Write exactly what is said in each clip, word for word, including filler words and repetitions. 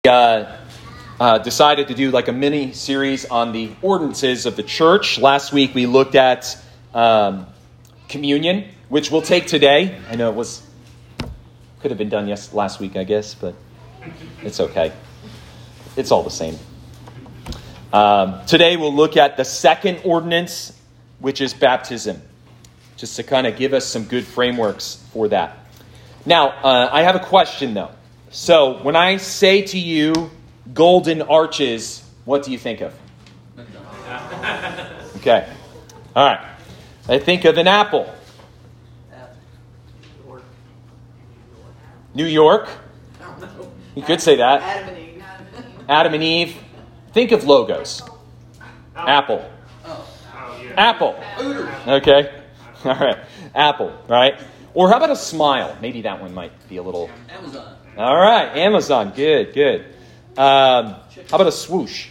uh, uh, decided to do like a mini series on the ordinances of the church. Last week we looked at um, communion, which we'll take today. I know it was could have been done yes last week, I guess, but it's okay. It's all the same. Um, today we'll look at the second ordinance, which is baptism, just to kind of give us some good frameworks for that. Now, uh, I have a question though. So when I say to you golden arches, what do you think of? Okay. All right. I think of an apple. New York. You could say that. Adam and Eve. Adam and Eve. Think of logos. Apple. Apple. Okay. All right. Apple, right? Or how about a smile? Maybe that one might be a little... Amazon. All right. Amazon. Good, good. Um, how about a swoosh?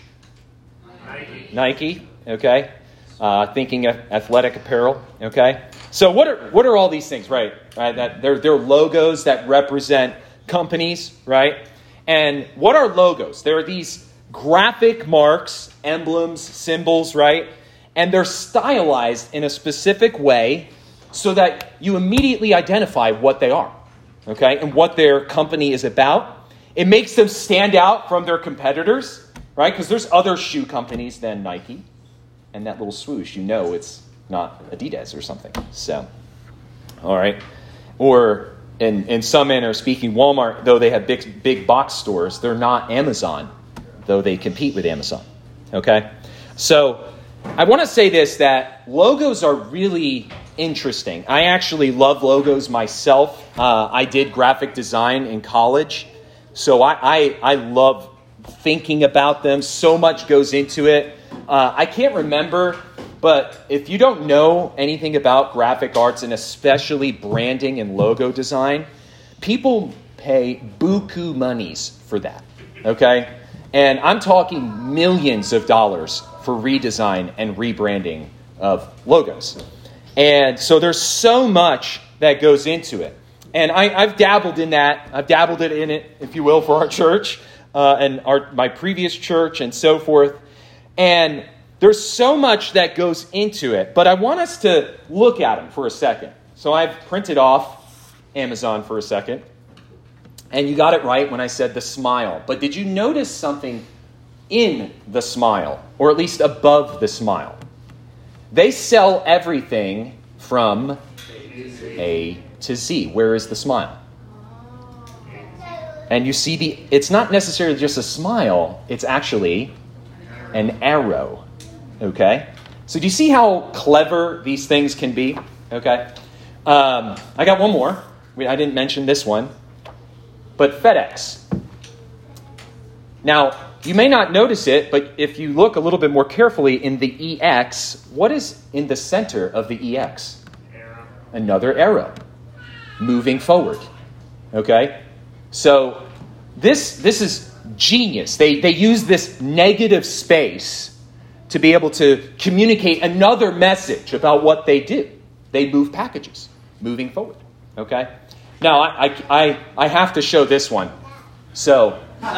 Nike. Nike. Okay. Uh, thinking of athletic apparel. Okay. So what are what are all these things, right? Right. That they're they're logos that represent companies, right? And what are logos? There are these graphic marks, emblems, symbols, right? And they're stylized in a specific way so that you immediately identify what they are, okay, and what their company is about. It makes them stand out from their competitors, right? Because there's other shoe companies than Nike. And that little swoosh, you know it's not Adidas or something. So, all right. Or in, in some manner of speaking, Walmart, though they have big, big box stores, they're not Amazon, though they compete with Amazon. Okay? So I want to say this, that logos are really interesting. I actually love logos myself. Uh, I did graphic design in college. So I, I, I love thinking about them. So much goes into it. Uh, I can't remember, but if you don't know anything about graphic arts and especially branding and logo design, people pay buku monies for that, okay? And I'm talking millions of dollars for redesign and rebranding of logos. And so there's so much that goes into it. And I, I've dabbled in that. I've dabbled it in it, if you will, for our church uh, and our my previous church and so forth. And there's so much that goes into it. But I want us to look at them for a second. So I've printed off Amazon for a second. And you got it right when I said the smile. But did you notice something in the smile? Or at least above the smile? They sell everything from A to Z. Where is the smile? And you see, the it's not necessarily just a smile. It's actually an arrow. Okay? So do you see how clever these things can be? Okay? Um, I got one more. I didn't mention this one. But FedEx. Now, you may not notice it, but if you look a little bit more carefully in the E X, what is in the center of the E X? Arrow. Another arrow. Moving forward. Okay? So this this is genius. They they use this negative space to be able to communicate another message about what they do. They move packages, moving forward. Okay? Now, I I I, I have to show this one. So...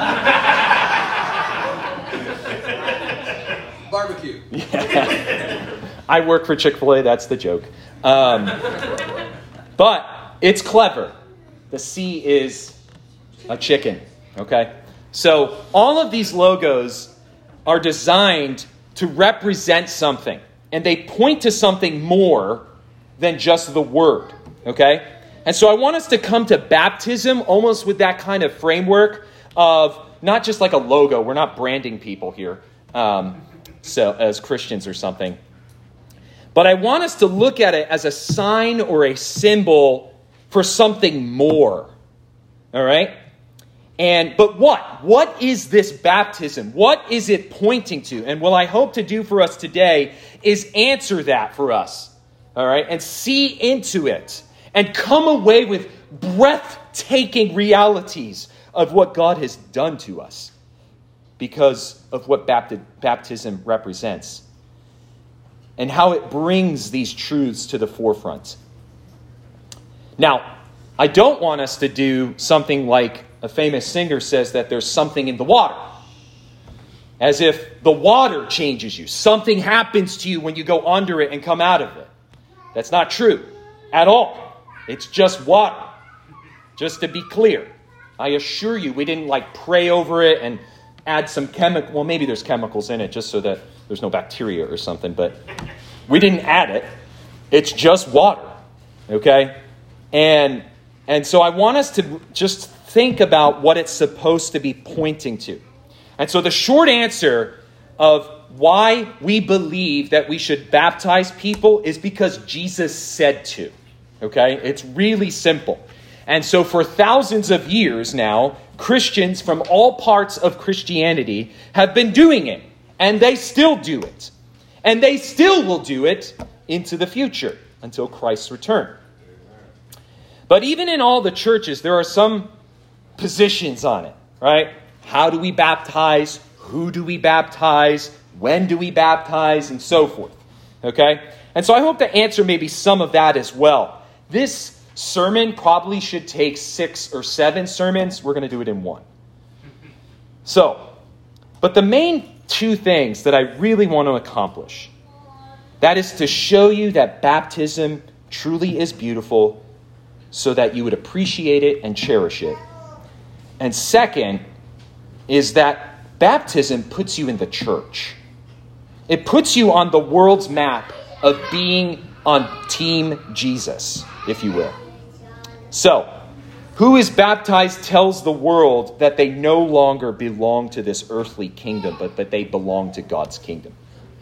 Barbecue. Yeah. I work for Chick-fil-A, that's the joke. Um, but it's clever. The C is a chicken, okay? So all of these logos are designed to represent something. And they point to something more than just the word, okay? And so I want us to come to baptism almost with that kind of framework of not just like a logo. We're not branding people here um, so as Christians or something. But I want us to look at it as a sign or a symbol for something more. All right? And but what? What is this baptism? What is it pointing to? And what I hope to do for us today is answer that for us. All right? And see into it. And come away with breathtaking realities of what God has done to us because of what bapti- baptism represents and how it brings these truths to the forefront. Now, I don't want us to do something like a famous singer says that there's something in the water. As if the water changes you. Something happens to you when you go under it and come out of it. That's not true at all. It's just water. Just to be clear. I assure you, we didn't like pray over it and add some chemical. Well, maybe there's chemicals in it just so that there's no bacteria or something. But we didn't add it. It's just water. Okay? And, and so I want us to just think about what it's supposed to be pointing to. And so the short answer of why we believe that we should baptize people is because Jesus said to. Okay? It's really simple. And so for thousands of years now, Christians from all parts of Christianity have been doing it. And they still do it. And they still will do it into the future until Christ's return. But even in all the churches, there are some positions on it, right? How do we baptize? Who do we baptize? When do we baptize? And so forth. Okay? And so I hope to answer maybe some of that as well. This sermon probably should take six or seven sermons. We're going to do it in one. So, but the main two things that I really want to accomplish, that is to show you that baptism truly is beautiful so that you would appreciate it and cherish it. And second is that baptism puts you in the church. It puts you on the world's map of being on Team Jesus, if you will. So, who is baptized tells the world that they no longer belong to this earthly kingdom, but that they belong to God's kingdom.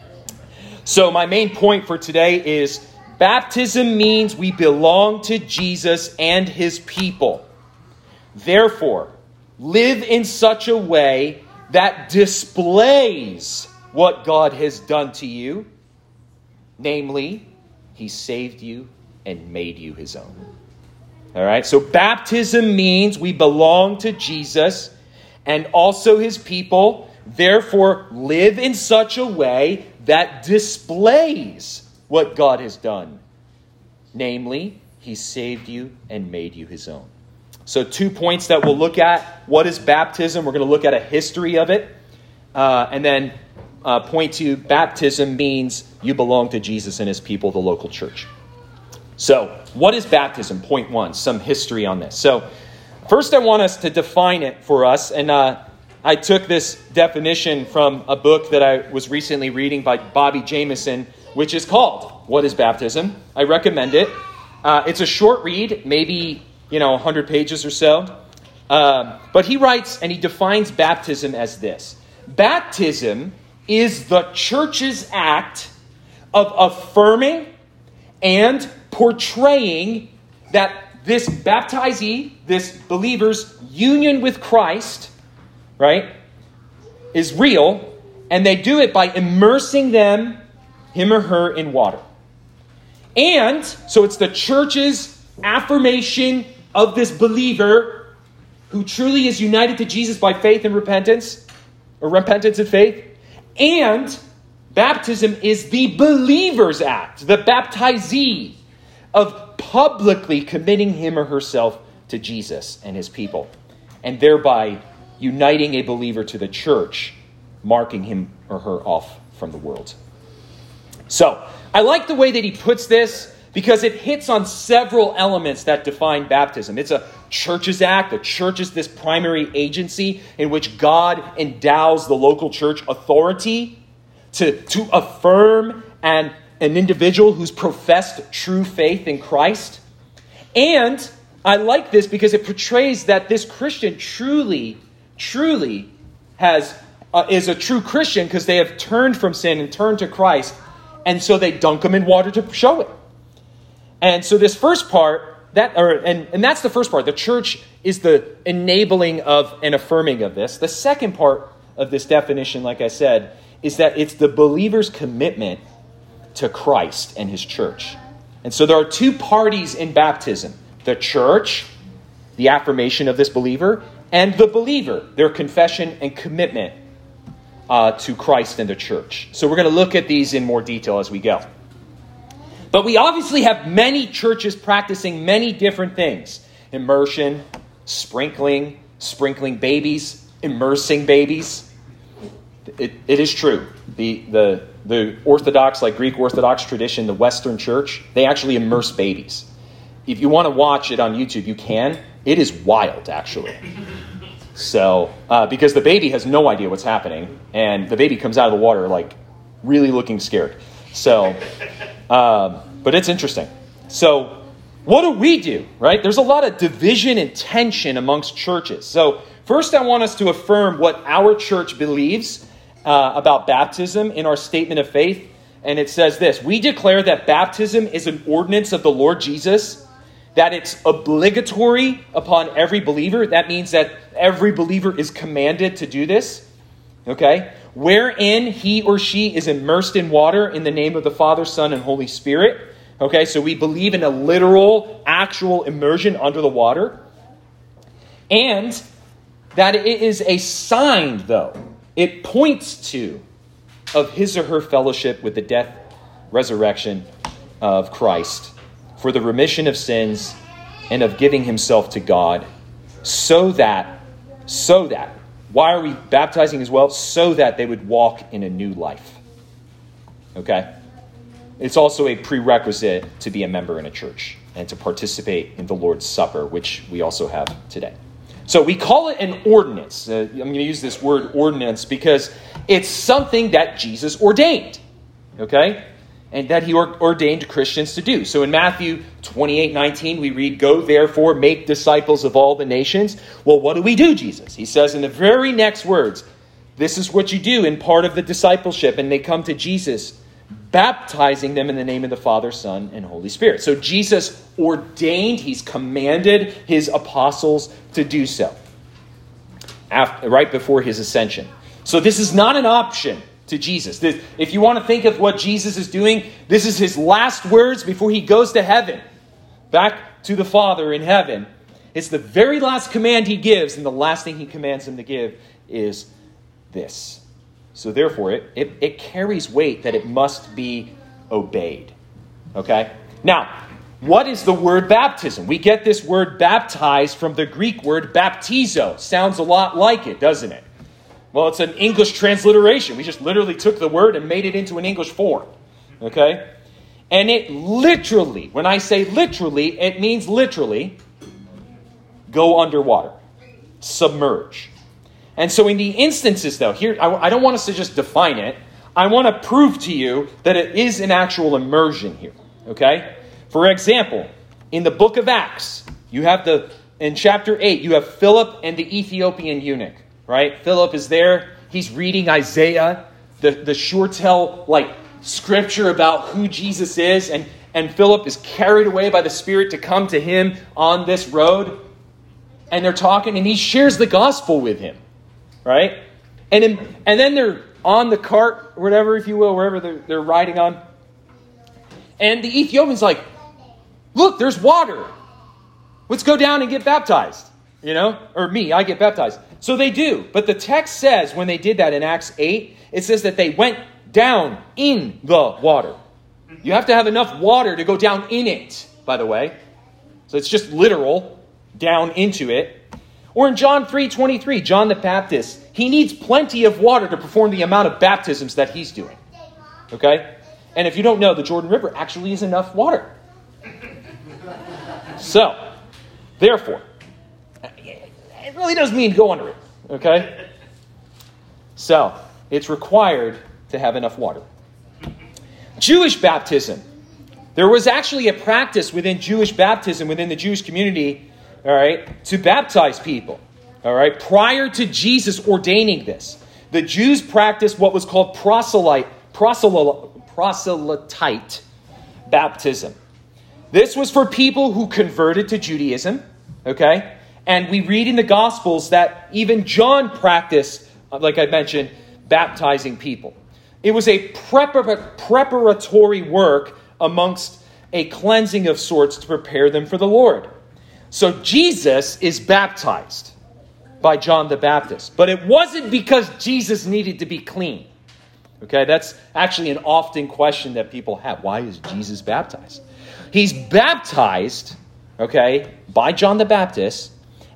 So my main point for today is baptism means we belong to Jesus and his people. Therefore, live in such a way that displays what God has done to you. Namely, he saved you and made you his own. All right, so baptism means we belong to Jesus and also his people. Therefore, live in such a way that displays what God has done. Namely, he saved you and made you his own. So two points that we'll look at. What is baptism? We're going to look at a history of it. Uh, and then uh, point two, baptism means you belong to Jesus and his people, the local church. So, what is baptism? Point one, some history on this. So, first I want us to define it for us. And uh, I took this definition from a book that I was recently reading by Bobby Jamieson, which is called What is Baptism? I recommend it. Uh, it's a short read, maybe, you know, one hundred pages or so. Um, but he writes and he defines baptism as this. Baptism is the church's act of affirming and portraying that this baptizee, this believer's union with Christ, right, is real, and they do it by immersing them, him or her, in water. And so it's the church's affirmation of this believer who truly is united to Jesus by faith and repentance, or repentance and faith. And baptism is the believer's act, the baptizee, of publicly committing him or herself to Jesus and his people, and thereby uniting a believer to the church, marking him or her off from the world. So, I like the way that he puts this because it hits on several elements that define baptism. It's a church's act. The church is this primary agency in which God endows the local church authority to, to affirm and an individual who's professed true faith in Christ. And I like this because it portrays that this Christian truly, truly has uh, is a true Christian because they have turned from sin and turned to Christ. And so they dunk them in water to show it. And so this first part, that or and, and that's the first part. The church is the enabling of and affirming of this. The second part of this definition, like I said, is that it's the believer's commitment to Christ and his church. And so there are two parties in baptism. The church, the affirmation of this believer, and the believer, their confession and commitment uh, to Christ and the church. So we're going to look at these in more detail as we go. But we obviously have many churches practicing many different things. Immersion, sprinkling, sprinkling babies, immersing babies. It, it is true. The, the, the Orthodox, like Greek Orthodox tradition, the Western Church, they actually immerse babies. If you want to watch it on YouTube, you can. It is wild, actually. So, uh, because the baby has no idea what's happening, and the baby comes out of the water like really looking scared. So, um, but it's interesting. So, what do we do, right? There's a lot of division and tension amongst churches. So, first I want us to affirm what our church believes uh, about baptism in our statement of faith. And it says this: we declare that baptism is an ordinance of the Lord Jesus, that it's obligatory upon every believer. That means that every believer is commanded to do this, okay? Wherein he or she is immersed in water in the name of the Father, Son, and Holy Spirit. Okay, so we believe in a literal, actual immersion under the water. And that it is a sign, though. It points to of his or her fellowship with the death, resurrection of Christ for the remission of sins and of giving himself to God, so that, so that, why are we baptizing as well? So that they would walk in a new life. Okay? It's also a prerequisite to be a member in a church and to participate in the Lord's Supper, which we also have today. So we call it an ordinance. Uh, I'm going to use this word ordinance because it's something that Jesus ordained. Okay? And that he or- ordained Christians to do. So in Matthew twenty-eight nineteen, we read, "Go therefore, make disciples of all the nations." Well, what do we do, Jesus? He says in the very next words, this is what you do in part of the discipleship. And they come to Jesus, baptizing them in the name of the Father, Son, and Holy Spirit. So Jesus ordained, he's commanded his apostles to do so after, right before his ascension. So this is not an option to Jesus. This, if you want to think of what Jesus is doing, this is his last words before he goes to heaven, back to the Father in heaven. It's the very last command he gives, and the last thing he commands them to give is this. So therefore, it, it, it carries weight that it must be obeyed. Okay? Now, what is the word baptism? We get this word baptize from the Greek word baptizo. Sounds a lot like it, doesn't it? Well, it's an English transliteration. We just literally took the word and made it into an English form. Okay? And it literally, when I say literally, it means literally go underwater. Submerge. And so in the instances, though, here, I, I don't want us to just define it. I want to prove to you that it is an actual immersion here. Okay? For example, in the book of Acts, you have the, in chapter eight, you have Philip and the Ethiopian eunuch. Right? Philip is there. He's reading Isaiah, the, the sure tell, like, scripture about who Jesus is. And, and Philip is carried away by the Spirit to come to him on this road. And they're talking, and he shares the gospel with him. Right? And, in, and then they're on the cart, or whatever, if you will, wherever they're, they're riding on. And the Ethiopian's like, look, there's water. Let's go down and get baptized. You know? Or me, I get baptized. So they do. But the text says, when they did that in Acts eight, it says that they went down in the water. You have to have enough water to go down in it, by the way. So it's just literal, down into it. Or in John three twenty-three, John the Baptist, he needs plenty of water to perform the amount of baptisms that he's doing. Okay? And if you don't know, the Jordan River actually is enough water. So, therefore, it really does mean go under it, okay? So, it's required to have enough water. Jewish baptism. There was actually a practice within Jewish baptism, within the Jewish community, all right, to baptize people, all right, prior to Jesus ordaining this. The Jews practiced what was called proselyte, proselyte, proselyte baptism. This was for people who converted to Judaism, okay? And we read in the Gospels that even John practiced, like I mentioned, baptizing people. It was a prepar- preparatory work amongst a cleansing of sorts to prepare them for the Lord. So Jesus is baptized by John the Baptist. But it wasn't because Jesus needed to be clean. Okay, that's actually an often question that people have. Why is Jesus baptized? He's baptized, okay, by John the Baptist,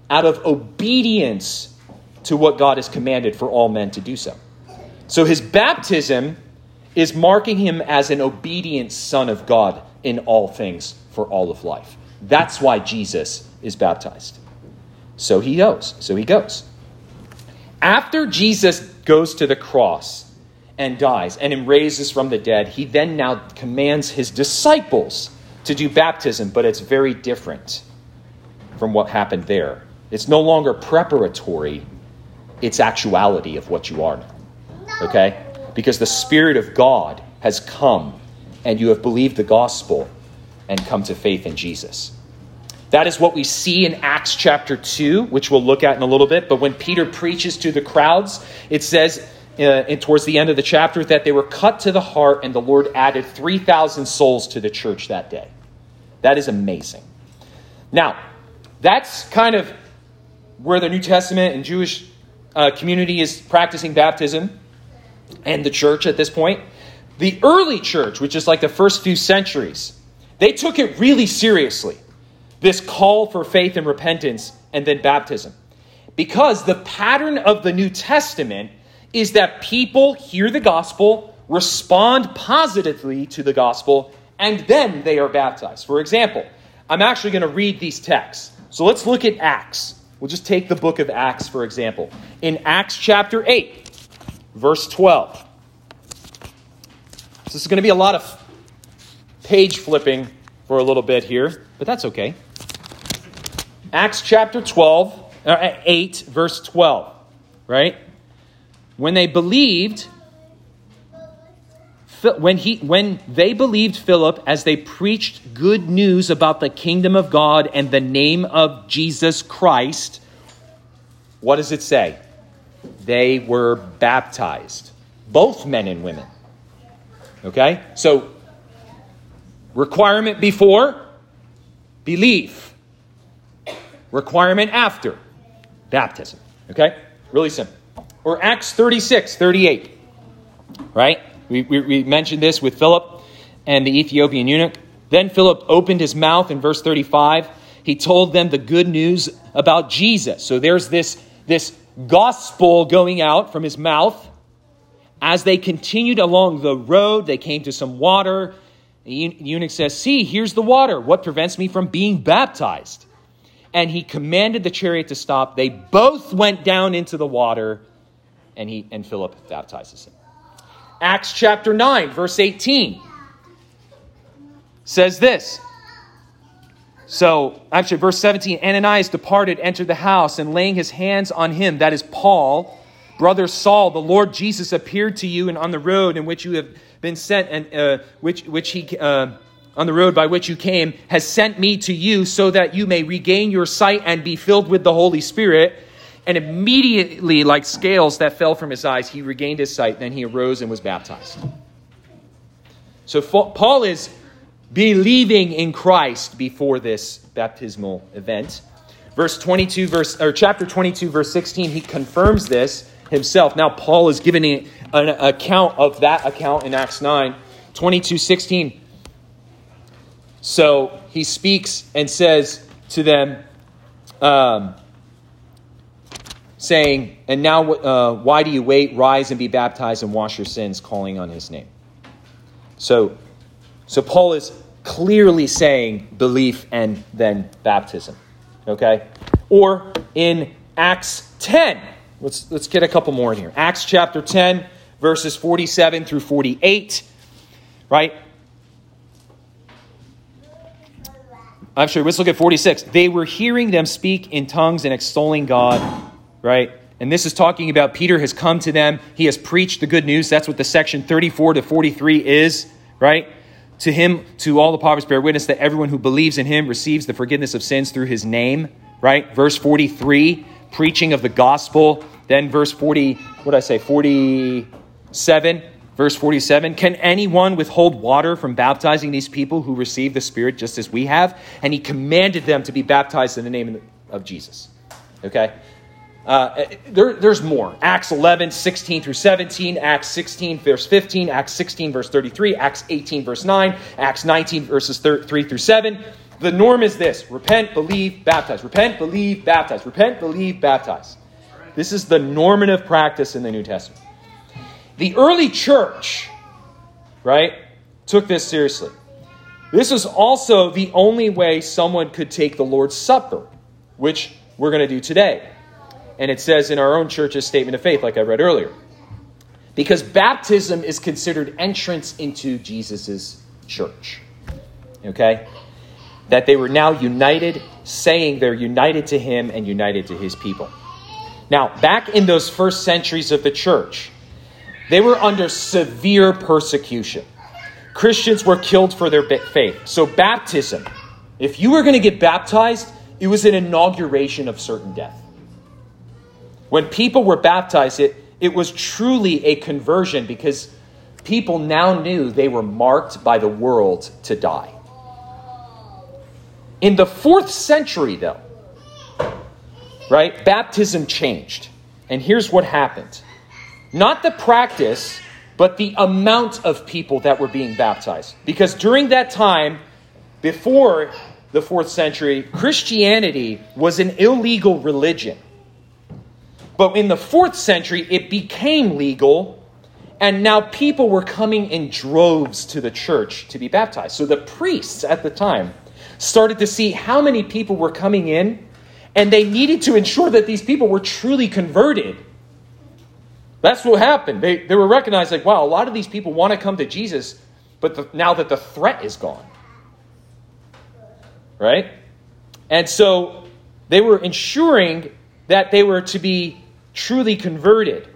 out of obedience to what God has commanded for all men to do so. So his baptism is marking him as an obedient son of God in all things for all of life. That's why Jesus is baptized. So he goes. So he goes. After Jesus goes to the cross and dies and raises from the dead, he then now commands his disciples to do baptism, but it's very different from what happened there. It's no longer preparatory. It's actuality of what you are now. Okay? Because the Spirit of God has come and you have believed the gospel and come to faith in Jesus. That is what we see in Acts chapter two, which we'll look at in a little bit. But when Peter preaches to the crowds, it says uh, in, towards the end of the chapter that they were cut to the heart and the Lord added three thousand souls to the church that day. That is amazing. Now, that's kind of where the New Testament and Jewish uh, community is practicing baptism and the church at this point. The early church, which is like the first few centuries, they took it really seriously. This call for faith and repentance and then baptism. Because the pattern of the New Testament is that people hear the gospel, respond positively to the gospel, and then they are baptized. For example, I'm actually going to read these texts. So let's look at Acts. We'll just take the book of Acts, for example. In Acts chapter eight, verse twelve. So this is going to be a lot of page flipping for a little bit here, but that's okay. Acts chapter twelve, uh, eight, verse twelve, right? When they believed, when he, when they believed Philip as they preached good news about the kingdom of God and the name of Jesus Christ, what does it say? They were baptized, both men and women. Okay, so requirement before, belief. Requirement after, baptism. Okay? Really simple. Or Acts thirty-six, thirty-eight. Right? We, we, we mentioned this with Philip and the Ethiopian eunuch. Then Philip opened his mouth in verse thirty-five. He told them the good news about Jesus. So there's this, this gospel going out from his mouth. As they continued along the road, they came to some water. The eunuch says, "See, here's the water. What prevents me from being baptized?" And he commanded the chariot to stop. They both went down into the water, and he and Philip baptizes him. Acts chapter nine, verse eighteen says this. So, actually, verse seventeen, Ananias departed, entered the house, and laying his hands on him, that is Paul, "Brother Saul, the Lord Jesus appeared to you and on the road in which you have been sent, and uh, which which he uh, on the road by which you came, has sent me to you so that you may regain your sight and be filled with the Holy Spirit." And immediately, like scales that fell from his eyes, he regained his sight. Then he arose and was baptized. So Paul is believing in Christ before this baptismal event. Verse twenty-two, verse or chapter twenty-two, verse sixteen, he confirms this himself. Now Paul is giving an account of that account in Acts nine, twenty-two, sixteen. So he speaks and says to them, um, saying, "And now uh, why do you wait? Rise and be baptized and wash your sins, calling on his name." So, so Paul is clearly saying belief and then baptism. Okay? Or in Acts ten. Let's, let's get a couple more in here. Acts chapter ten, verses forty-seven through forty-eight. Right? I'm sorry, let's look at forty-six. They were hearing them speak in tongues and extolling God. Right? And this is talking about Peter has come to them. He has preached the good news. That's what the section thirty-four to forty-three is. Right? To him, to all the prophets bear witness that everyone who believes in him receives the forgiveness of sins through his name. Right? Verse forty-three, preaching of the gospel. Then verse forty, what did I say? forty-seven. Verse forty-seven, can anyone withhold water from baptizing these people who receive the Spirit just as we have? And he commanded them to be baptized in the name of Jesus. Okay? Uh, there, there's more. Acts eleven, sixteen through seventeen, Acts sixteen, verse fifteen, Acts sixteen, verse thirty-three, Acts eighteen, verse nine, Acts nineteen, verses three through seven. The norm is this: repent, believe, baptize. Repent, believe, baptize. Repent, believe, baptize. This is the normative practice in the New Testament. The early church, right, took this seriously. This was also the only way someone could take the Lord's Supper, which we're going to do today. And it says in our own church's statement of faith, like I read earlier. Because baptism is considered entrance into Jesus' church. Okay? That they were now united, saying they're united to him and united to his people. Now, back in those first centuries of the church, they were under severe persecution. Christians were killed for their faith. So baptism, if you were going to get baptized, it was an inauguration of certain death. When people were baptized, it, it was truly a conversion because people now knew they were marked by the world to die. In the fourth century, though, right, baptism changed. And here's what happened. Not the practice, but the amount of people that were being baptized. Because during that time, before the fourth century, Christianity was an illegal religion. But in the fourth century, it became legal, and now people were coming in droves to the church to be baptized. So the priests at the time started to see how many people were coming in, and they needed to ensure that these people were truly converted. That's what happened. They, they were recognized like, wow, a lot of these people want to come to Jesus, but the, now that the threat is gone. Right? And so they were ensuring that they were to be truly converted.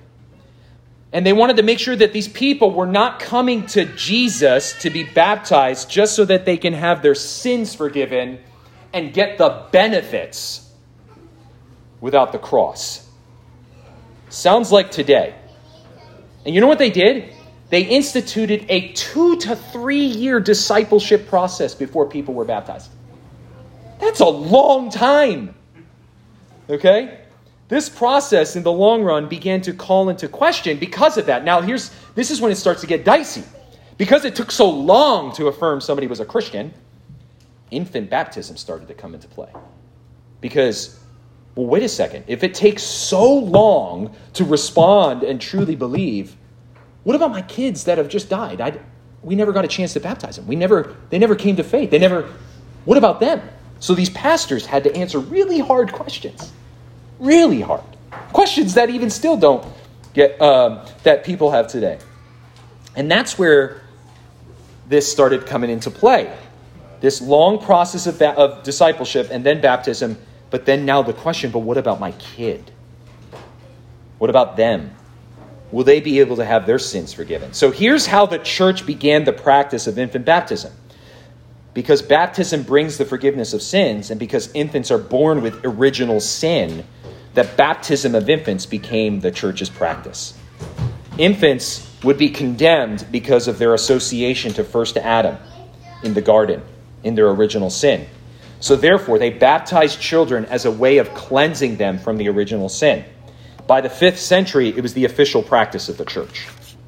And they wanted to make sure that these people were not coming to Jesus to be baptized just so that they can have their sins forgiven and get the benefits without the cross. Sounds like today. And you know what they did? They instituted a two to three year discipleship process before people were baptized. That's a long time. Okay? This process in the long run began to call into question because of that. Now here's this is when it starts to get dicey. Because it took so long to affirm somebody was a Christian, infant baptism started to come into play. Because well, wait a second. If it takes so long to respond and truly believe, what about my kids that have just died? I, we never got a chance to baptize them. We never, they never came to faith. They never, what about them? So these pastors had to answer really hard questions. Really hard. Questions that even still don't get, um, that people have today. And that's where this started coming into play. This long process of, ba- of discipleship and then baptism. But then now the question, but what about my kid? What about them? Will they be able to have their sins forgiven? So here's how the church began the practice of infant baptism. Because baptism brings the forgiveness of sins, and because infants are born with original sin, the baptism of infants became the church's practice. Infants would be condemned because of their association to first Adam in the garden, in their original sin. So therefore, they baptized children as a way of cleansing them from the original sin. By the fifth century, it was the official practice of the church.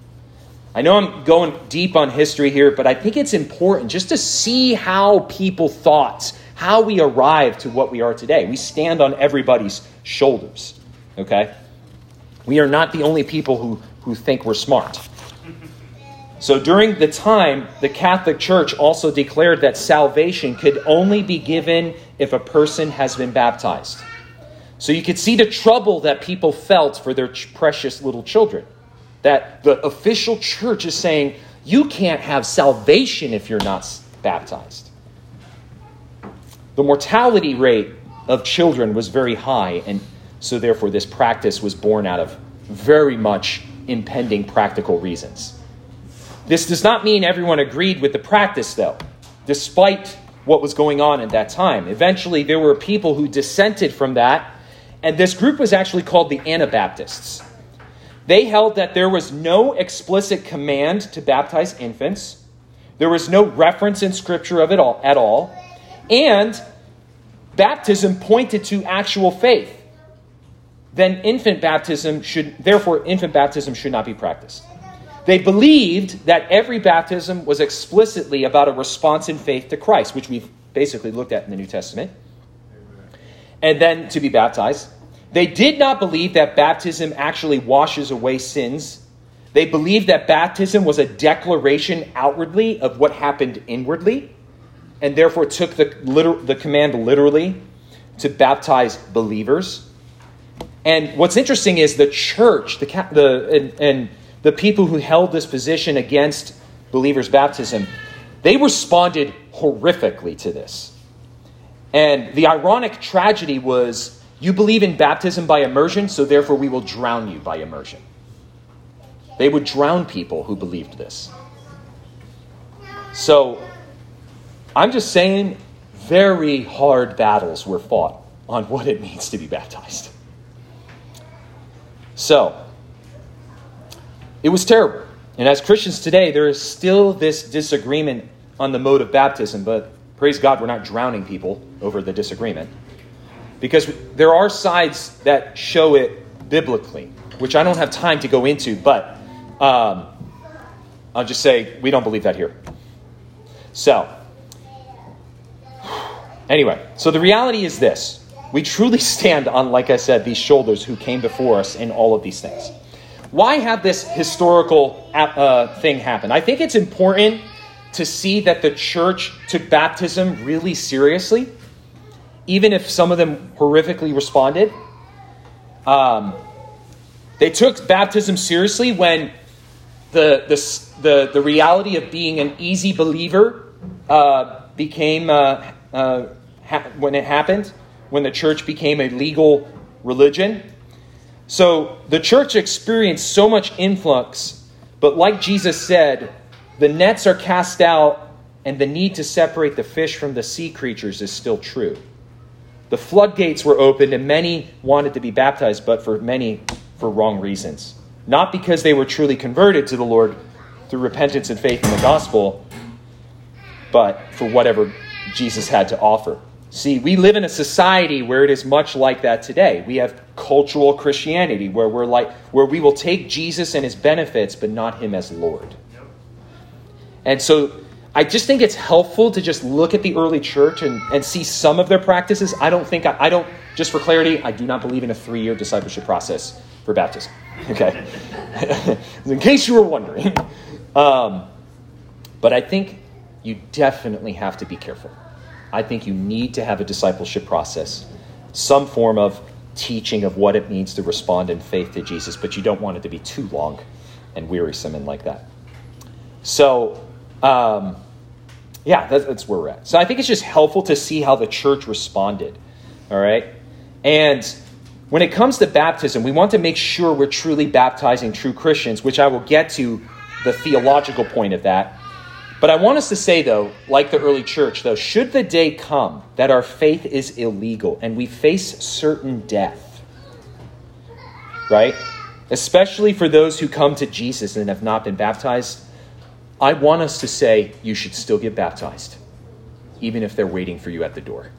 I know I'm going deep on history here, but I think it's important just to see how people thought, how we arrived to what we are today. We stand on everybody's shoulders, okay? We are not the only people who, who think we're smart. So during the time, the Catholic Church also declared that salvation could only be given if a person has been baptized. So you could see the trouble that people felt for their ch- precious little children. That the official church is saying, you can't have salvation if you're not baptized. The mortality rate of children was very high, and so therefore this practice was born out of very much impending practical reasons. This does not mean everyone agreed with the practice, though, despite what was going on at that time. Eventually, there were people who dissented from that, and this group was actually called the Anabaptists. They held that there was no explicit command to baptize infants. There was no reference in Scripture of it all, at all. And baptism pointed to actual faith. Then infant baptism should, therefore, infant baptism should not be practiced. They believed that every baptism was explicitly about a response in faith to Christ, which we've basically looked at in the New Testament, and then to be baptized. They did not believe that baptism actually washes away sins. They believed that baptism was a declaration outwardly of what happened inwardly, and therefore took the, liter- the command literally to baptize believers. And what's interesting is the church, the the and, and the people who held this position against believers' baptism, they responded horrifically to this. And the ironic tragedy was, you believe in baptism by immersion, so therefore we will drown you by immersion. They would drown people who believed this. So, I'm just saying, very hard battles were fought on what it means to be baptized. So, it was terrible. And as Christians today, there is still this disagreement on the mode of baptism, but praise God, we're not drowning people over the disagreement. Because there are sides that show it biblically, which I don't have time to go into, but um, I'll just say we don't believe that here. So, anyway, so the reality is this. We truly stand on, like I said, these shoulders who came before us in all of these things. Why have this historical uh, thing happen? I think it's important to see that the church took baptism really seriously, even if some of them horrifically responded. Um, they took baptism seriously when the the the, the reality of being an easy believer uh, became uh, uh, ha- when it happened, when the church became a legal religion. So the church experienced so much influx, but like Jesus said, the nets are cast out and the need to separate the fish from the sea creatures is still true. The floodgates were opened and many wanted to be baptized, but for many for wrong reasons. Not because they were truly converted to the Lord through repentance and faith in the gospel, but for whatever Jesus had to offer. See, we live in a society where it is much like that today. We have cultural Christianity where we're like, where we will take Jesus and his benefits, but not him as Lord. Yep. And so I just think it's helpful to just look at the early church and, and see some of their practices. I don't think, I, I don't, just for clarity, I do not believe in a three-year discipleship process for baptism. Okay? In case you were wondering. Um, but I think you definitely have to be careful. I think you need to have a discipleship process, some form of teaching of what it means to respond in faith to Jesus, but you don't want it to be too long and wearisome and like that. So, um, yeah, that's, that's where we're at. So I think it's just helpful to see how the church responded, all right? And when it comes to baptism, we want to make sure we're truly baptizing true Christians, which I will get to the theological point of that. But I want us to say, though, like the early church, though, should the day come that our faith is illegal and we face certain death, right? Especially for those who come to Jesus and have not been baptized, I want us to say you should still get baptized, even if they're waiting for you at the door.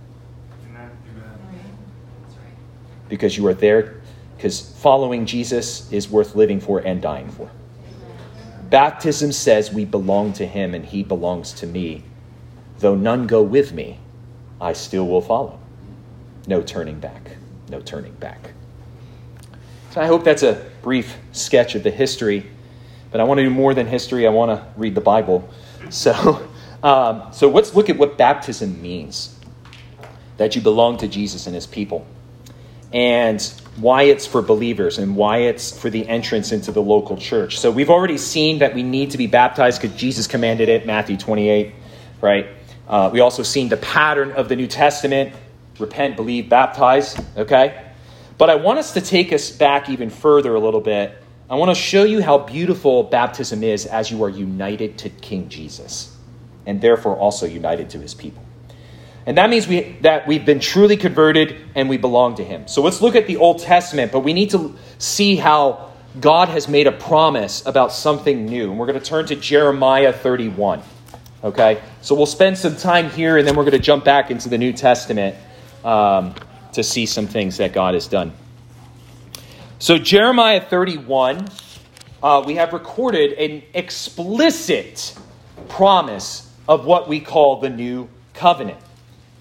Because you are there, because following Jesus is worth living for and dying for. Baptism says we belong to him and he belongs to me. Though none go with me, I still will follow. No turning back. No turning back. So I hope that's a brief sketch of the history. But I want to do more than history. I want to read the Bible. So, um, so let's look at what baptism means. That you belong to Jesus and his people. And why it's for believers and why it's for the entrance into the local church. So we've already seen that we need to be baptized because Jesus commanded it, Matthew twenty-eight, right? Uh, we also seen the pattern of the New Testament, repent, believe, baptize, okay? But I want us to take us back even further a little bit. I want to show you how beautiful baptism is as you are united to King Jesus and therefore also united to his people. And that means we that we've been truly converted and we belong to him. So let's look at the Old Testament, but we need to see how God has made a promise about something new. And we're going to turn to Jeremiah thirty-one. Okay? So we'll spend some time here and then we're going to jump back into the New Testament um, to see some things that God has done. So Jeremiah thirty-one, uh, we have recorded an explicit promise of what we call the new covenant.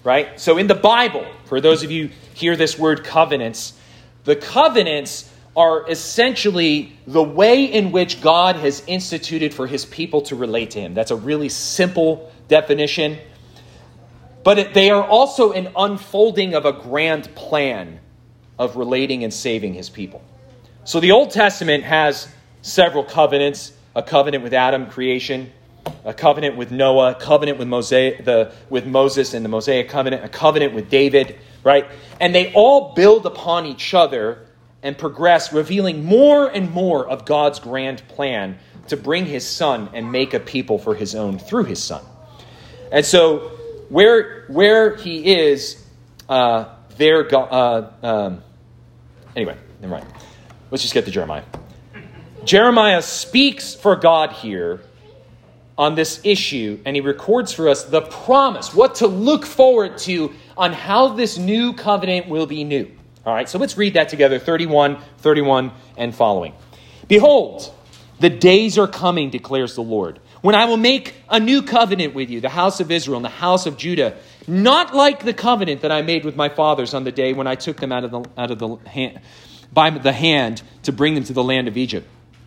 right? So in the Bible, for those of you who hear this word covenants, the covenants are essentially the way in which God has instituted for his people to relate to him. That's a really simple definition. But it, they are also an unfolding of a grand plan of relating and saving his people. So the Old Testament has several covenants: a covenant with Adam, creation; a covenant with Noah; a covenant with Mosaic, the with Moses and the Mosaic covenant; a covenant with David, right? And they all build upon each other and progress, revealing more and more of God's grand plan to bring his son and make a people for his own through his son. And so where where he is, uh, there. Go, uh, um, anyway, never mind. Let's just get to Jeremiah. Jeremiah speaks for God here on this issue, and he records for us the promise, what to look forward to on how this new covenant will be new. All right, so let's read that together, thirty-one, thirty-one, and following. Behold, the days are coming, declares the Lord, when I will make a new covenant with you, the house of Israel and the house of Judah, not like the covenant that I made with my fathers on the day when I took them out of the out of the hand, by the hand to bring them to the land of Egypt.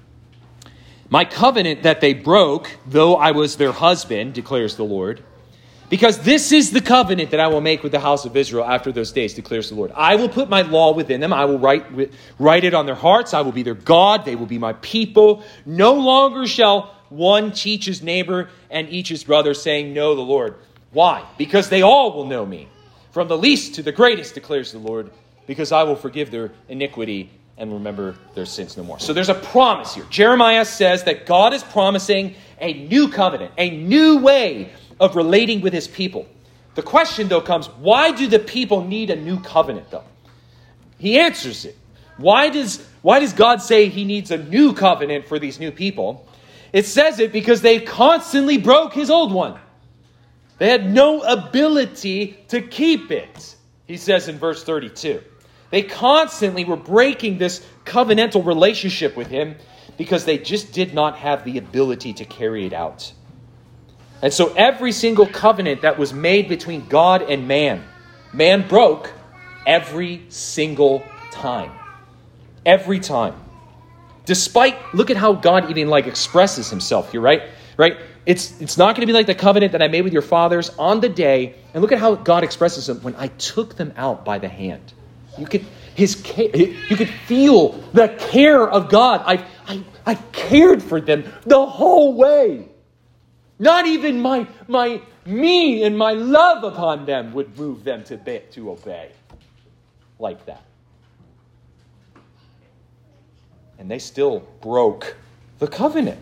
My covenant that they broke, though I was their husband, declares the Lord. Because this is the covenant that I will make with the house of Israel after those days, declares the Lord. I will put my law within them. I will write, write it on their hearts. I will be their God. They will be my people. No longer shall one teach his neighbor and each his brother, saying, know the Lord. Why? Because they all will know me. From the least to the greatest, declares the Lord, because I will forgive their iniquity and remember their sins no more. So there's a promise here. Jeremiah says that God is promising a new covenant, a new way of relating with his people. The question, though, comes, why do the people need a new covenant, though? He answers it. Why does, why does God say he needs a new covenant for these new people? It says it because they constantly broke his old one. They had no ability to keep it, he says in verse thirty-two. They constantly were breaking this covenantal relationship with him because they just did not have the ability to carry it out. And so every single covenant that was made between God and man, man broke every single time. Every time. Despite, look at how God even like expresses himself here, right? Right? It's it's not going to be like the covenant that I made with your fathers on the day. And look at how God expresses it when I took them out by the hand. You could his you could feel the care of God. I I I cared for them the whole way. Not even my my me and my love upon them would move them to be, to obey like that. And they still broke the covenant.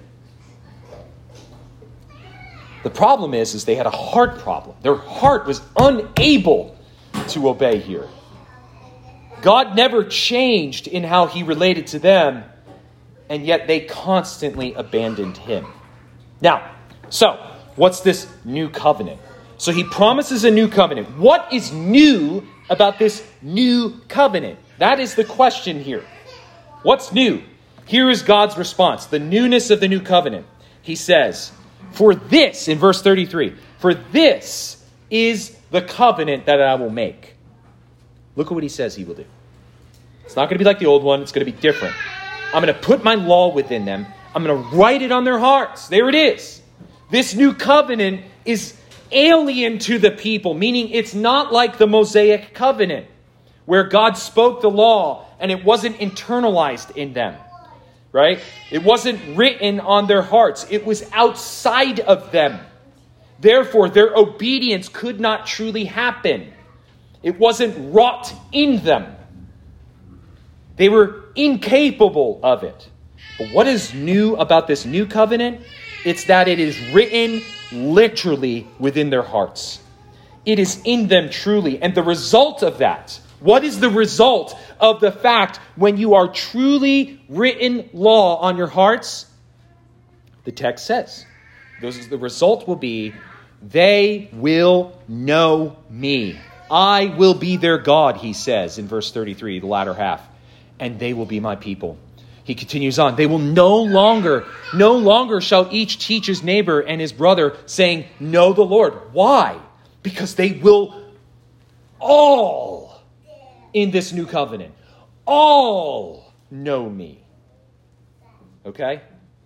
The problem is, is they had a heart problem. Their heart was unable to obey here. God never changed in how he related to them, and yet they constantly abandoned him. Now, so what's this new covenant? So he promises a new covenant. What is new about this new covenant? That is the question here. What's new? Here is God's response, the newness of the new covenant. He says, for this, in verse thirty-three, for this is the covenant that I will make. Look at what he says he will do. It's not going to be like the old one. It's going to be different. I'm going to put my law within them. I'm going to write it on their hearts. There it is. This new covenant is alien to the people, meaning it's not like the Mosaic covenant, where God spoke the law and it wasn't internalized in them, right? It wasn't written on their hearts. It was outside of them. Therefore, their obedience could not truly happen. It wasn't wrought in them. They were incapable of it. But what is new about this new covenant? It's that it is written literally within their hearts. It is in them truly. And the result of that, what is the result of the fact when you are truly written law on your hearts? The text says, those, the result will be, they will know me. I will be their God, he says in verse thirty-three, the latter half, and they will be my people. He continues on, they will no longer, no longer shall each teach his neighbor and his brother, saying, know the Lord. Why? Because they will all in this new covenant, all know me. Okay?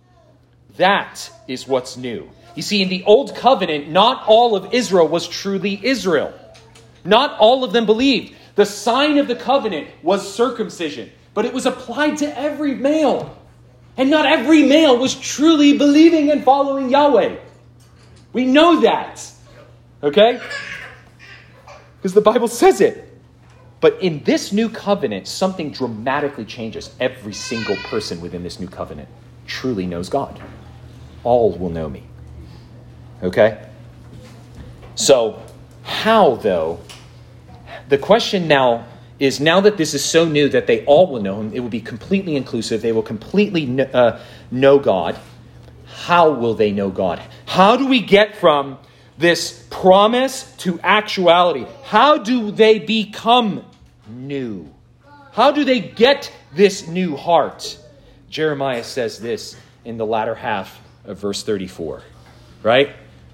That is what's new. You see, in the old covenant, not all of Israel was truly Israel. Not all of them believed. The sign of the covenant was circumcision, but it was applied to every male. And not every male was truly believing and following Yahweh. We know that. Okay? Because the Bible says it. But in this new covenant, something dramatically changes. Every single person within this new covenant truly knows God. All will know me. Okay? So, how, though? The question now is, now that this is so new that they all will know him, it will be completely inclusive, they will completely kn- uh, know God. How will they know God? How do we get from this promise to actuality? How do they become new? How do they get this new heart? Jeremiah says this in the latter half of verse thirty-four, right?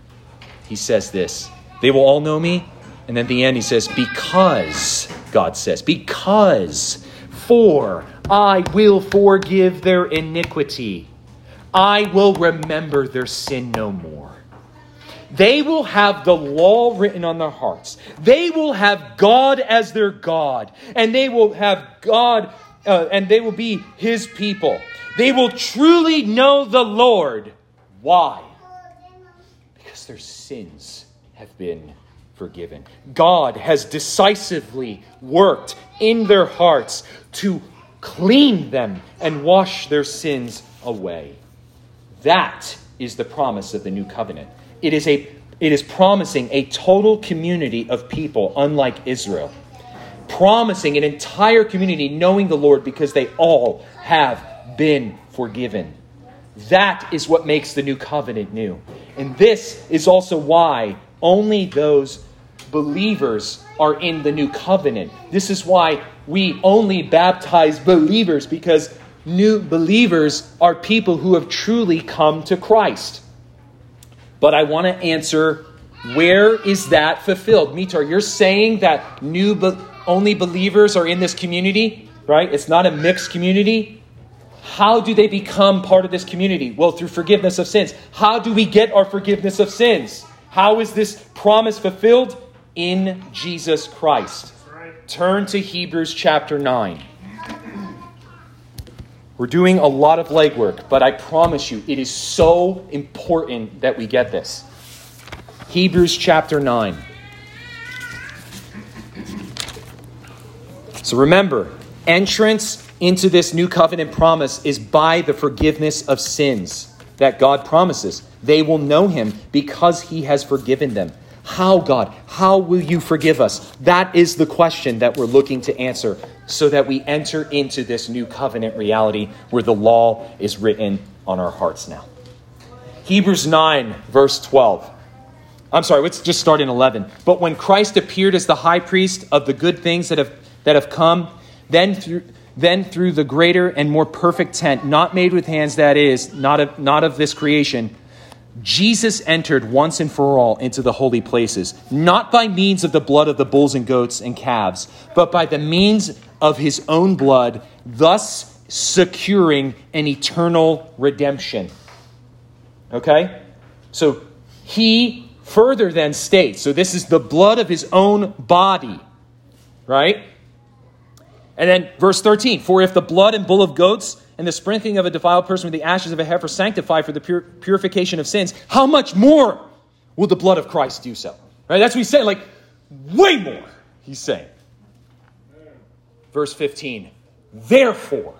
He says this, they will all know me. And then at the end he says, because, God says, because, for I will forgive their iniquity. I will remember their sin no more. They will have the law written on their hearts. They will have God as their God. And they will have God, uh, and they will be his people. They will truly know the Lord. Why? Because their sins have been forgiven. God has decisively worked in their hearts to clean them and wash their sins away. That is the promise of the new covenant. It is a it is promising a total community of people unlike Israel. Promising an entire community knowing the Lord because they all have been forgiven. That is what makes the new covenant new. And this is also why only those believers are in the new covenant. This is why we only baptize believers, because new believers are people who have truly come to Christ. But I want to answer, where is that fulfilled? Mitar, you're saying that new be- only believers are in this community, right? It's not a mixed community. How do they become part of this community? Well, through forgiveness of sins. How do we get our forgiveness of sins? How is this promise fulfilled? In Jesus Christ. Right. Turn to Hebrews chapter nine. We're doing a lot of legwork, but I promise you, it is so important that we get this. Hebrews chapter nine. So remember, entrance into this new covenant promise is by the forgiveness of sins that God promises. They will know him because he has forgiven them. How, God? How will you forgive us? That is the question that we're looking to answer so that we enter into this new covenant reality where the law is written on our hearts now. Hebrews nine, verse twelve. I'm sorry, let's just start in eleven. But when Christ appeared as the high priest of the good things that have that have come, then through then through the greater and more perfect tent, not made with hands, that is, not of, not of this creation, Jesus entered once and for all into the holy places, not by means of the blood of the bulls and goats and calves, but by the means of his own blood, thus securing an eternal redemption. Okay? So he further then states, so this is the blood of his own body, right? And then verse thirteen, for if the blood and bull of goats and the sprinkling of a defiled person with the ashes of a heifer sanctify for the pur- purification of sins, how much more will the blood of Christ do so? Right? That's what he's saying, like, way more, he's saying. Verse fifteen, therefore.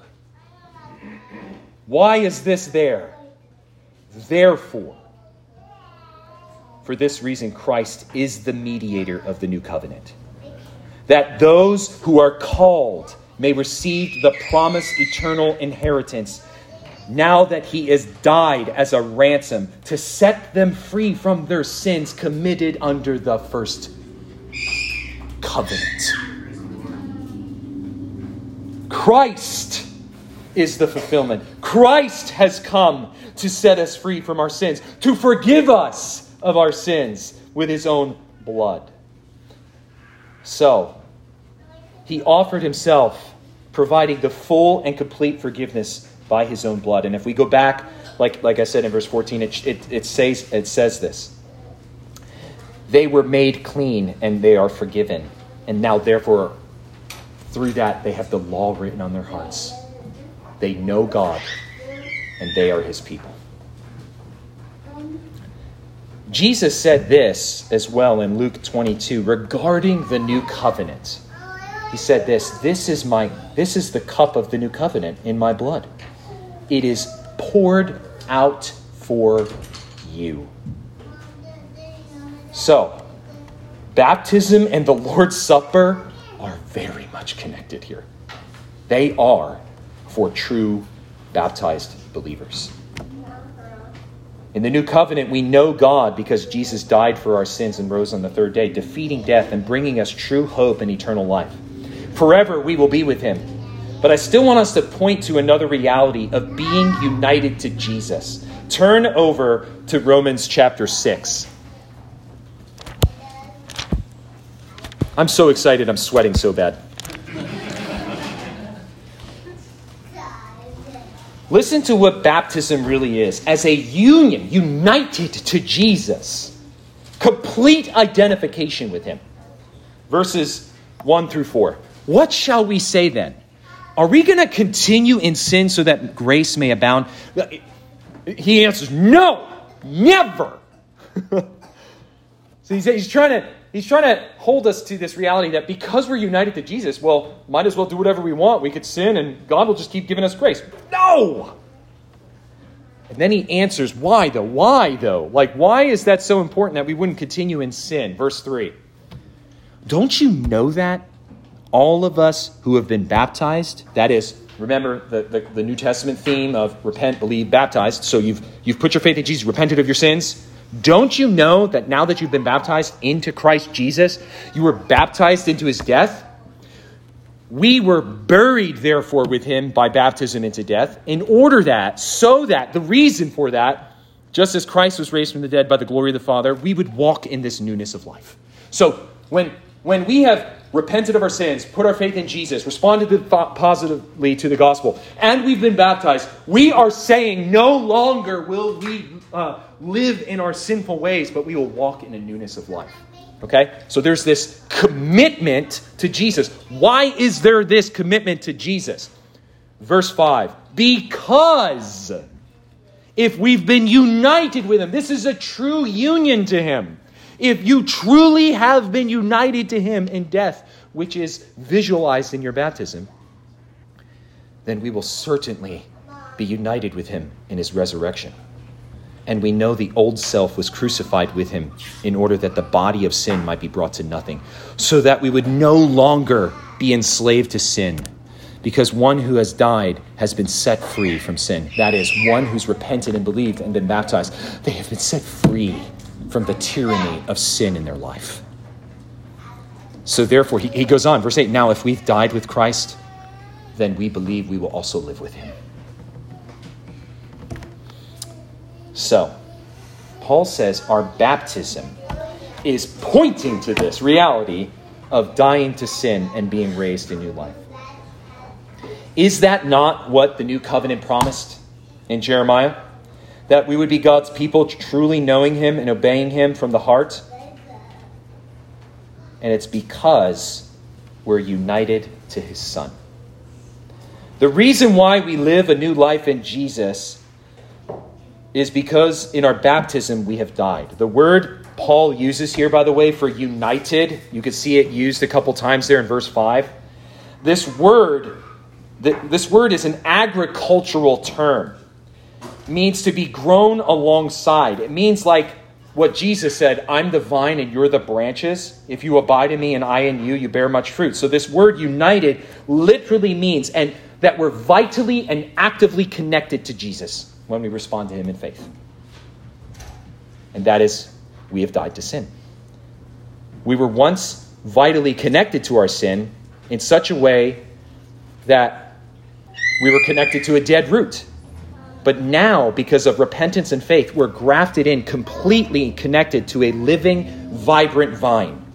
Why is this there? Therefore. For this reason, Christ is the mediator of the new covenant, that those who are called may receive the promised eternal inheritance, now that he has died as a ransom to set them free from their sins committed under the first covenant. Christ is the fulfillment. Christ has come to set us free from our sins, to forgive us of our sins with his own blood. So, he offered himself, providing the full and complete forgiveness by his own blood. And if we go back, like, like I said in verse fourteen, it, it, it, says, it says this. They were made clean and they are forgiven. And now, therefore, through that, they have the law written on their hearts. They know God and they are his people. Jesus said this as well in Luke twenty-two regarding the new covenant. He said this, this is my this is the cup of the new covenant in my blood. It is poured out for you. So, baptism and the Lord's Supper are very much connected here. They are for true baptized believers. In the new covenant, we know God because Jesus died for our sins and rose on the third day, defeating death and bringing us true hope and eternal life. Forever we will be with him. But I still want us to point to another reality of being united to Jesus. Turn over to Romans chapter six. I'm so excited, I'm sweating so bad. Listen to what baptism really is. As a union, united to Jesus. Complete identification with him. Verses one through four. What shall we say then? Are we going to continue in sin so that grace may abound? He answers, no, never. So he's, he's trying to he's trying to hold us to this reality that because we're united to Jesus, well, might as well do whatever we want. We could sin and God will just keep giving us grace. No! And then he answers, why though? Why though? Like, why is that so important that we wouldn't continue in sin? Verse three. Don't you know that all of us who have been baptized, that is, remember the, the, the New Testament theme of repent, believe, baptized. So you've you've put your faith in Jesus, repented of your sins. Don't you know that now that you've been baptized into Christ Jesus, you were baptized into his death? We were buried, therefore, with him by baptism into death, in order that, so that, the reason for that, just as Christ was raised from the dead by the glory of the Father, we would walk in this newness of life. So when, when we have repented of our sins, put our faith in Jesus, responded to, positively to the gospel, and we've been baptized, we are saying no longer will we uh, live in our sinful ways, but we will walk in a newness of life. Okay? So there's this commitment to Jesus. Why is there this commitment to Jesus? Verse five. Because if we've been united with him, this is a true union to him. If you truly have been united to him in death, which is visualized in your baptism, then we will certainly be united with him in his resurrection. And we know the old self was crucified with him in order that the body of sin might be brought to nothing, so that we would no longer be enslaved to sin, because one who has died has been set free from sin. That is, one who's repented and believed and been baptized. They have been set free from the tyranny of sin in their life. So therefore, he, he goes on, verse eight, now if we've died with Christ, then we believe we will also live with him. So, Paul says our baptism is pointing to this reality of dying to sin and being raised in new life. Is that not what the new covenant promised in Jeremiah? That we would be God's people, truly knowing him and obeying him from the heart? And it's because we're united to his Son. The reason why we live a new life in Jesus is because in our baptism we have died. The word Paul uses here, by the way, for united, you can see it used a couple times there in verse five. This word, this word is an agricultural term. It means to be grown alongside. It means like what Jesus said, I'm the vine and you're the branches. If you abide in me and I in you, you bear much fruit. So this word united literally means and that we're vitally and actively connected to Jesus when we respond to him in faith. And that is, we have died to sin. We were once vitally connected to our sin in such a way that we were connected to a dead root. But now, because of repentance and faith, we're grafted in, completely connected to a living, vibrant vine.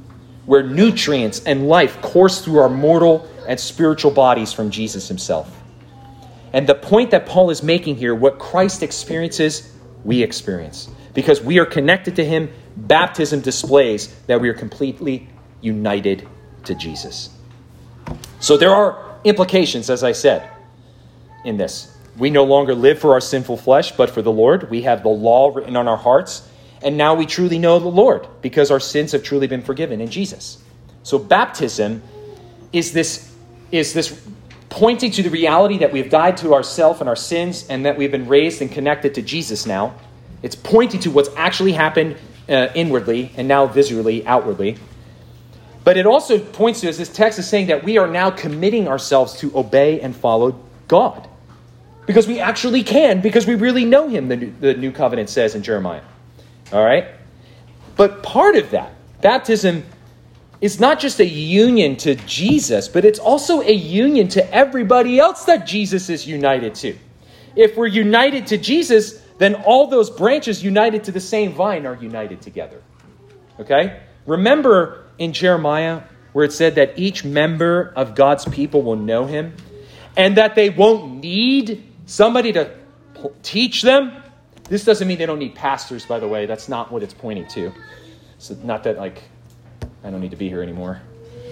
where nutrients and life course through our mortal and spiritual bodies from Jesus himself. And the point that Paul is making here, what Christ experiences, we experience. Because we are connected to him, baptism displays that we are completely united to Jesus. So there are implications, as I said, in this. We no longer live for our sinful flesh, but for the Lord. We have the law written on our hearts. And now we truly know the Lord because our sins have truly been forgiven in Jesus. So baptism is this, is this pointing to the reality that we have died to ourselves and our sins and that we've been raised and connected to Jesus now. It's pointing to what's actually happened uh, inwardly and now visually, outwardly. But it also points to, as this text is saying, that we are now committing ourselves to obey and follow God. Because we actually can, because we really know him, the new, the new covenant says in Jeremiah. All right? But part of that, baptism, is not just a union to Jesus, but it's also a union to everybody else that Jesus is united to. If we're united to Jesus, then all those branches united to the same vine are united together. Okay? Remember in Jeremiah where it said that each member of God's people will know him and that they won't need somebody to teach them? This doesn't mean they don't need pastors, by the way. That's not what it's pointing to. So not that, like, I don't need to be here anymore.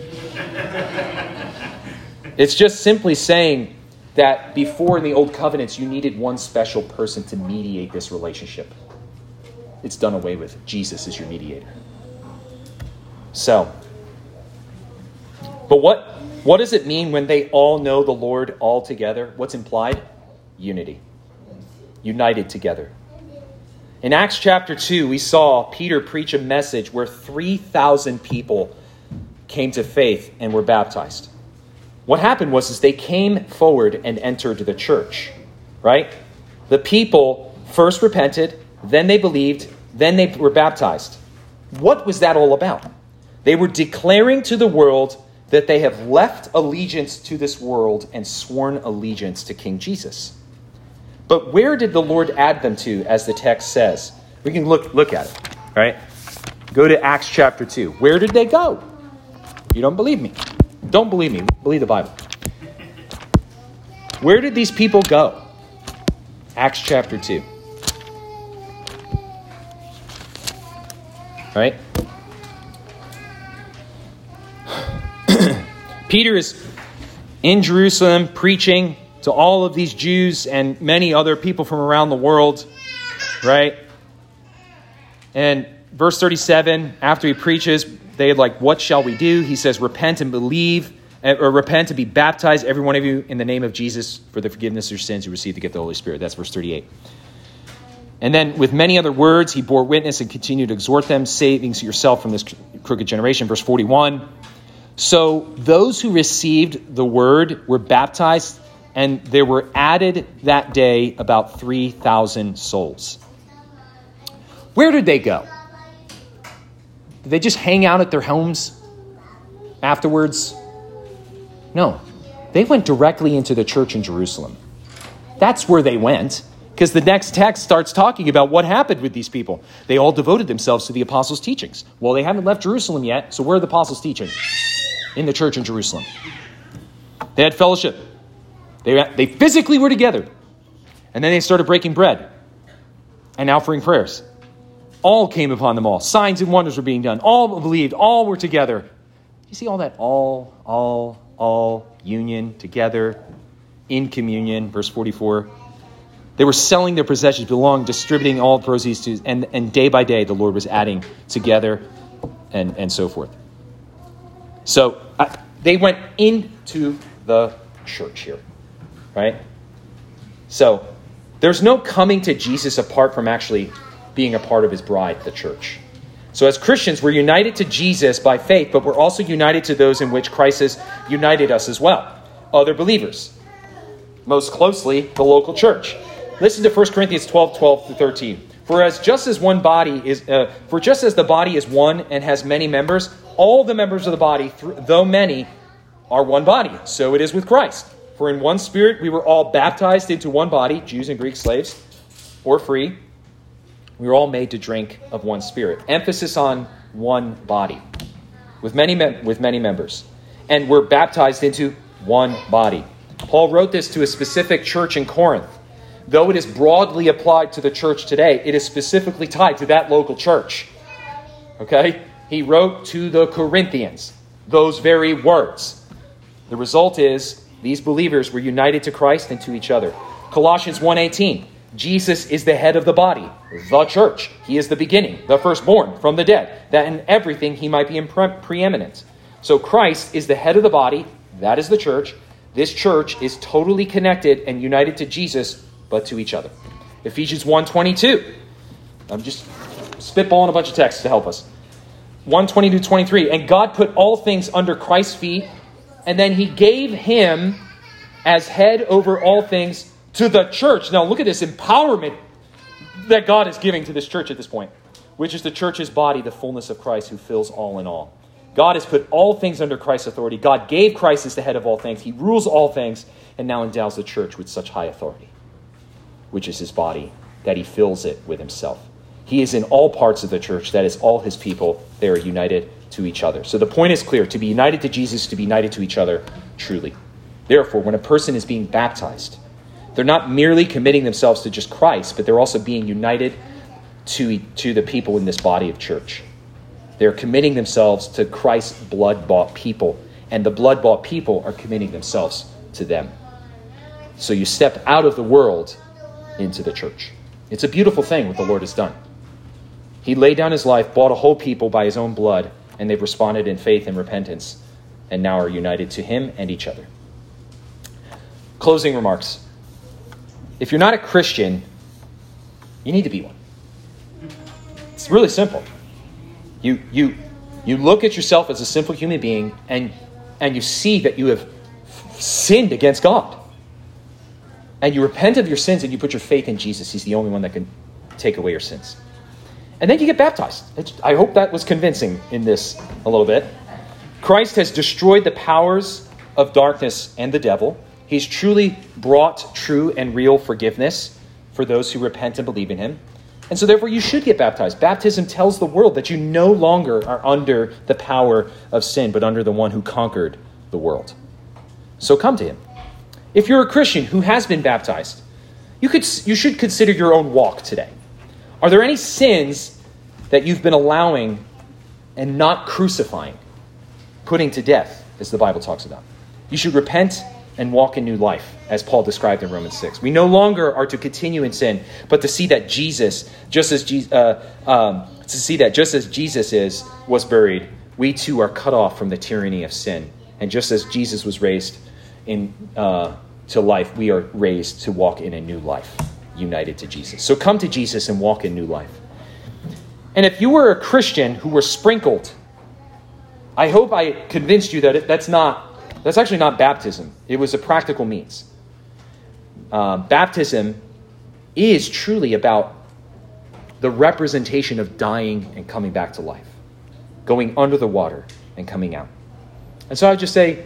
It's just simply saying that before in the old covenants, you needed one special person to mediate this relationship. It's done away with. Jesus is your mediator. So, but what, what does it mean when they all know the Lord all together? What's implied? Unity. United together. In Acts chapter two, we saw Peter preach a message where three thousand people came to faith and were baptized. What happened was is they came forward and entered the church, right? The people first repented, then they believed, then they were baptized. What was that all about? They were declaring to the world that they have left allegiance to this world and sworn allegiance to King Jesus. But where did the Lord add them to, as the text says? We can look look at it, right? Go to Acts chapter two. Where did they go? You don't believe me. Don't believe me. Believe the Bible. Where did these people go? Acts chapter two. Right? Peter is in Jerusalem preaching to all of these Jews and many other people from around the world, right? And verse thirty-seven, after he preaches, they're like, what shall we do? He says, repent and believe, or repent and be baptized, every one of you, in the name of Jesus for the forgiveness of your sins. You receive the gift of the Holy Spirit. That's verse thirty-eight. And then with many other words, he bore witness and continued to exhort them, saving yourself from this crooked generation. Verse forty-one. So those who received the word were baptized, and there were added that day about three thousand souls. Where did they go? Did they just hang out at their homes afterwards? No. They went directly into the church in Jerusalem. That's where they went, because the next text starts talking about what happened with these people. They all devoted themselves to the apostles' teachings. Well, they haven't left Jerusalem yet, so where are the apostles teaching? In the church in Jerusalem. They had fellowship. They, they physically were together. And then they started breaking bread and offering prayers. All came upon them all. Signs and wonders were being done. All believed. All were together. You see all that? All, all, all, union, together, in communion. Verse forty-four. They were selling their possessions, belonging, distributing all proceeds to, and, and day by day the Lord was adding together and, and so forth. So uh, they went into the church here, right? So there's no coming to Jesus apart from actually being a part of his bride, the church. So as Christians, we're united to Jesus by faith, but we're also united to those in which Christ has united us as well. Other believers. Most closely, the local church. Listen to First Corinthians twelve, twelve through thirteen. For as just as one body is, uh, for just as the body is one and has many members, all the members of the body, though many, are one body. So it is with Christ. For in one spirit we were all baptized into one body, Jews and Greek slaves, or free. We were all made to drink of one spirit. Emphasis on one body. with many mem- with many members, and we're baptized into one body. Paul wrote this to a specific church in Corinth. Though it is broadly applied to the church today, it is specifically tied to that local church. Okay? He wrote to the Corinthians those very words. The result is these believers were united to Christ and to each other. Colossians one eighteen, Jesus is the head of the body, the church. He is the beginning, the firstborn from the dead, that in everything he might be in pre- preeminent. So Christ is the head of the body, that is the church. This church is totally connected and united to Jesus, but to each other. Ephesians one twenty-two. I'm just spitballing a bunch of texts to help us. one twenty-two twenty-three. And God put all things under Christ's feet, and then he gave him as head over all things to the church. Now look at this empowerment that God is giving to this church at this point, which is the church's body, the fullness of Christ who fills all in all. God has put all things under Christ's authority. God gave Christ as the head of all things. He rules all things and now endows the church with such high authority, which is his body, that he fills it with himself. He is in all parts of the church. That is all his people. They are united to each other. So the point is clear. To be united to Jesus, to be united to each other, truly. Therefore, when a person is being baptized, they're not merely committing themselves to just Christ, but they're also being united to, to the people in this body of church. They're committing themselves to Christ's blood-bought people, and the blood-bought people are committing themselves to them. So you step out of the world into the church. It's a beautiful thing what the Lord has done. He laid down his life, bought a whole people by his own blood, and they've responded in faith and repentance, and now are united to him and each other. Closing remarks. If you're not a Christian, you need to be one. It's really simple. You you you look at yourself as a simple human being, and and you see that you have sinned against God. And you repent of your sins and you put your faith in Jesus. He's the only one that can take away your sins. And then you get baptized. It's, I hope that was convincing in this a little bit. Christ has destroyed the powers of darkness and the devil. He's truly brought true and real forgiveness for those who repent and believe in him. And so therefore you should get baptized. Baptism tells the world that you no longer are under the power of sin, but under the one who conquered the world. So come to him. If you're a Christian who has been baptized, you could you should consider your own walk today. Are there any sins that you've been allowing and not crucifying, putting to death, as the Bible talks about? You should repent and walk in new life, as Paul described in Romans six. We no longer are to continue in sin, but to see that Jesus, just as Je- uh, um, to see that just as Jesus is was buried, we too are cut off from the tyranny of sin, and just as Jesus was raised in uh, to life, we are raised to walk in a new life, united to Jesus. So come to Jesus and walk in new life. And if you were a Christian who were sprinkled, I hope I convinced you that it, that's not that's actually not baptism. It was a practical means. Uh, baptism is truly about the representation of dying and coming back to life, going under the water and coming out. And so I would just say,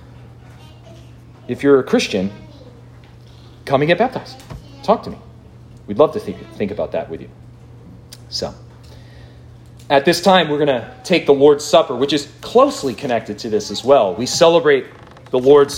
if you're a Christian, come and get baptized. Talk to me. We'd love to think, think about that with you. So, at this time, we're going to take the Lord's Supper, which is closely connected to this as well. We celebrate the Lord's